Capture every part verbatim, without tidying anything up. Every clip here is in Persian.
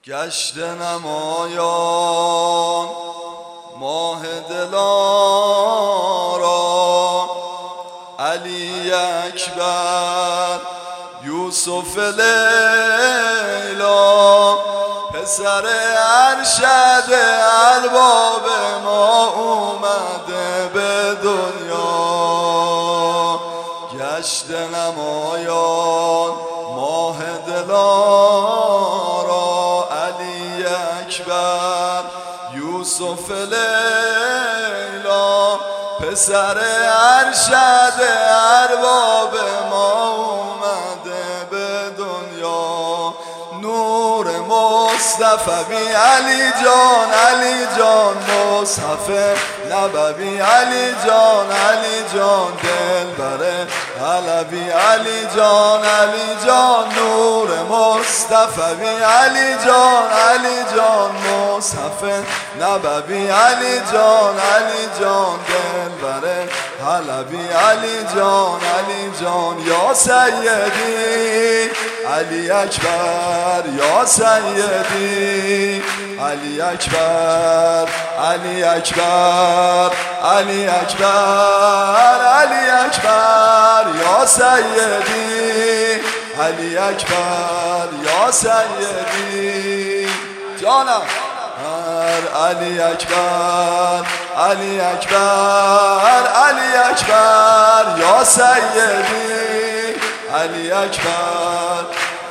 گشت نمایان ماه دلارا، علی اکبر یوسف لیلا، پسر ارشد ارباب ما اومده به دنیا. گشت نمایان ماه دلارا، علی اکبر یوسف لیلا، پسر ارشد ارباب ما اومده به دنیا. نور مصطفی علی جان، علی جان مصحف نبوی، علی جان علی جان دلبر علوی، علی جان علی جان نور مصطفی، علی جان علی جان مصحف نبوی، علی جان علی جان دلبر علوی، علی جان علی جان یا سیدی علی اکبر، یا سیدی علی اکبر، علی اکبر، علی اکبر، علی اکبر یا سیدی علی اکبر، یا سیدی جانم علی اکبر، علی اکبر، علی اکبر یا سیدی علی اکبر،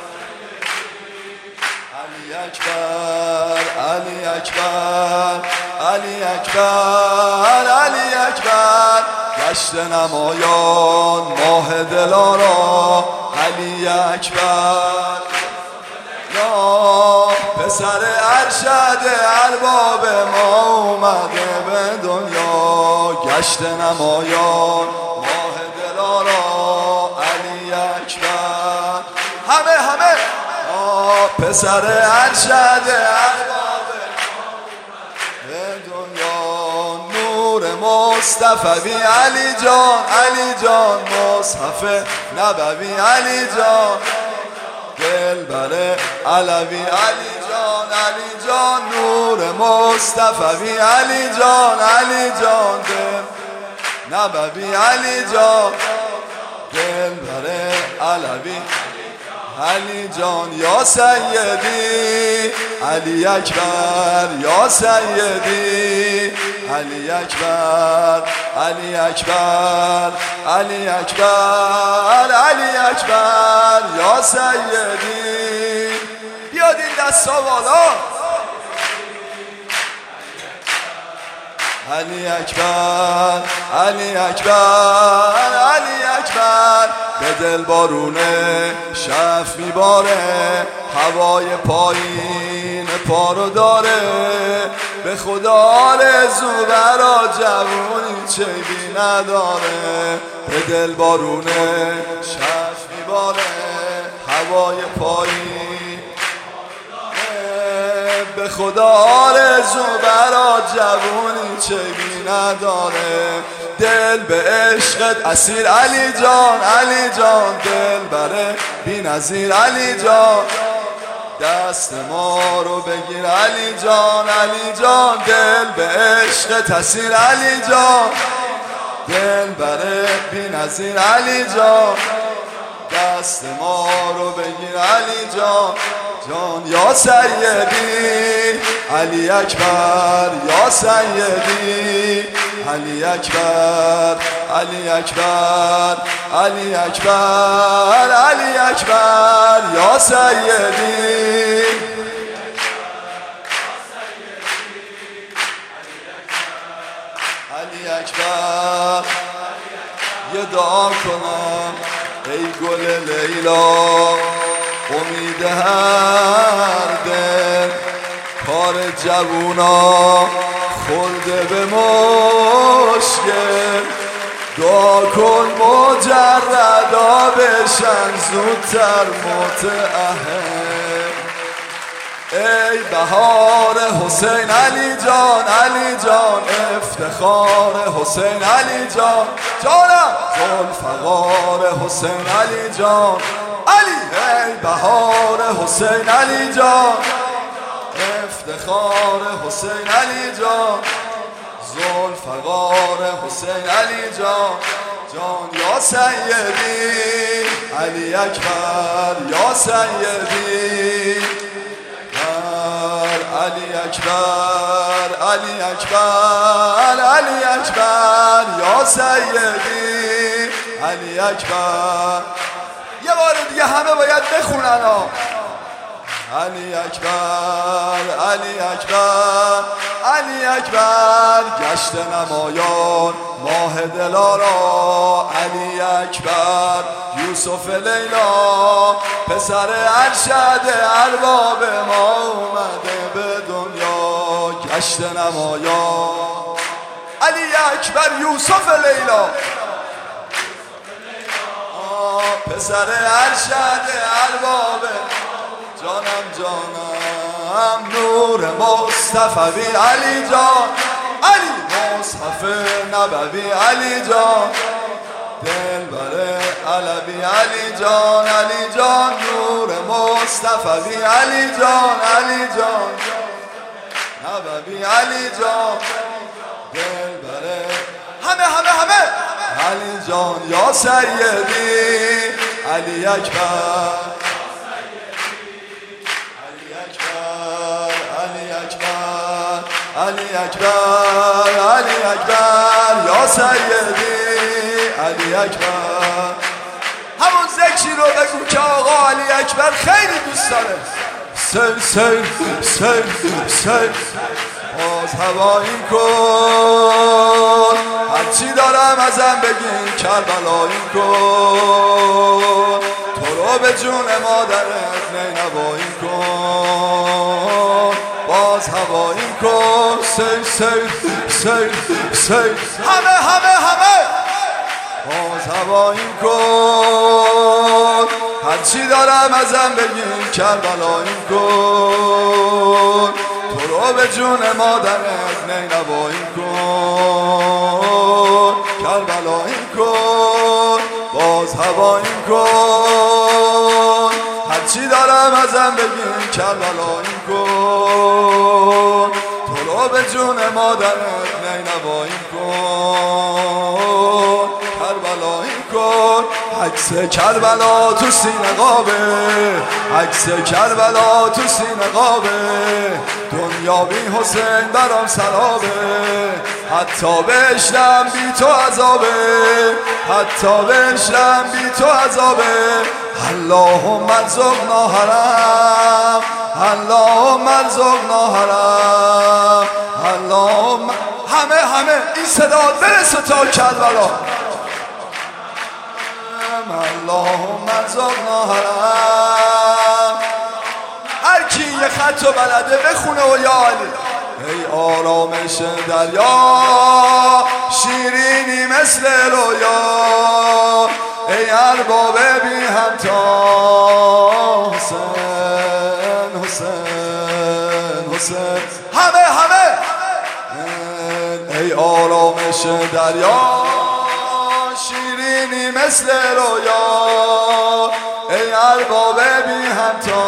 علی اکبر، علی اکبر، علی اکبر، علی اکبر. گشت نمایان ماه دلارا، علی اکبر یا پسر ارشد ارباب ما اومده به دنیا. گشت نمایان ماه دلارا، علی اکبر، همه همه پسر ارشد ارباب به دنیا. نور مصطفی علی جان، علی جان مصحف نبوی، علی جان دلبر علوی، علی جان علی جان نور مصطفی، علی جان علی جان دل نبوی، علی جان دلبر علوی، علی جان یا سیدی علی اکبر، یا سیدی علی اکبر، علی اکبر، علی اکبر، علی اکبر یا سیدی. بیاد این دستا بالا. علی اکبر، علی اکبر، علی اکبر. به دل بارونه شف میباره، هوای پایین پارو داره. به خدا آرزو برا جوونی چیبی نداره. به دل بارونه شف میباره، هوای پایین به خدا آرزو برا جوونی چیبی نداره. دل به عشقت اسیر علی جان، علی جان دل بره بی نظیر، علی جان دست ما رو بگیر، علی جان علی جان دل به عشقت اسیر، علی جان دل بره بی نظیر، علی جان دست ما رو بگیر، علی جان جان یا سیدی علی اکبر، یا سیدی علی اکبر، علی اکبر، علی اکبر، علی اکبر یا سیدی. علی اکبر یه دعا کنم ای گل لیلا، امید هر دل کار جوونا خورده به مشکل. دعا کن مجردا بشن زودتر متأهل. ای بهار حسین علی جان، علی جان افتخار حسین علی جان، جانم ذوالفقار حسین علی جان، علی ای بهار حسین علی جان، افتخار حسین علی جان ذوالفقار حسین علی جان جان یا سیدی علی اکبر یا سیدی علی اکبر علی اکبر علی اکبر یا سیدی علی اکبر. یه بار دیگه همه باید بخونن ها. علی اکبر علی اکبر علی اکبر گشت نمایان ماه دلارا علی اکبر یوسف لیلا پسر ارشد ارباب ما اومده به دنیا گشت نمایان علی اکبر یوسف لیلا پسر ارشد ارباب جانم جانم نور مصطفی علی جان علی مصحف نبوی علی جان دلبر علوی علی جان علی جان نور مصطفی علی جان علی جان نبوی علی جان دلبر همه همه همه علی جان یا سیدی علی اکبر علی اکبر علی اکبر یا سیدی علی اکبر. همون ذکری رو بگو که آقا علی اکبر خیلی دوست داره. سیر سیر سیر سیر باز هوایی کن هرچی دارم ازم بگین کربلایی کن تو رو به جون مادرت نینوایی کن باز هوایی کن سیر سیر سیر سیر همه همه همه باز هوایی کن هرچی دارم ازم بگین کربلایی کن تو رو به جون مادرت نینوایی کن کربلایی کن باز هوایی کن هرچی دارم ازم بگین کربلایی کن تو رو به جون مادرت نینوایی کن کربلایی کن عکس کربلا تو سینه قابه عکس کربلا تو سینه قابه دنیا بی حسین برام سرابه حتی بشنم بی تو عذابه حتی بشنم بی تو عذابه اللهم ارزقنا حرم اللهم ارزقنا حرم اللهم همه همه این صدا برسه تا کربلا اللهم ارزقنا حرم. هر کی یه خطو بلده بخونه و یا علی ای آرامش دریا شیرینی مثل رویا ای ارباب بی همتا حسین حسین حسین همه همه ای آرامش دریا شیرینی مثل رویا ای ارباب بی همتا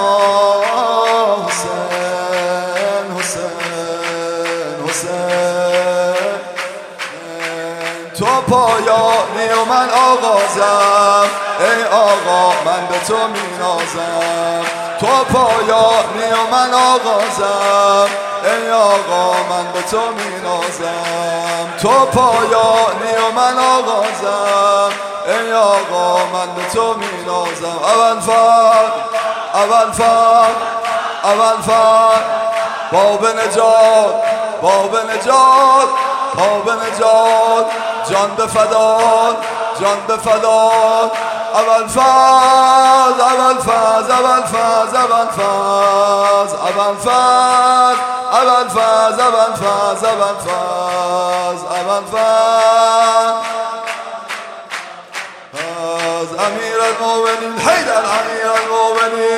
حسین حسین حسین تو پایانی و من آغازم ای آقا من به تو می نازم تو پایانی و من آغازم ای آقا من به تو می نازم تو پایانی و من آغازم ای آقا من به تو می نازم اول فرد اول فرد اول فرد باب نجات باب نجات باب نجات جان به فداد جان به فداد اول فاز اول فاز اول فاز اول فاز اول فاز اول فاز اول فاز اول فاز اول فاز امیر المؤمنین حیدر امیر المؤمنین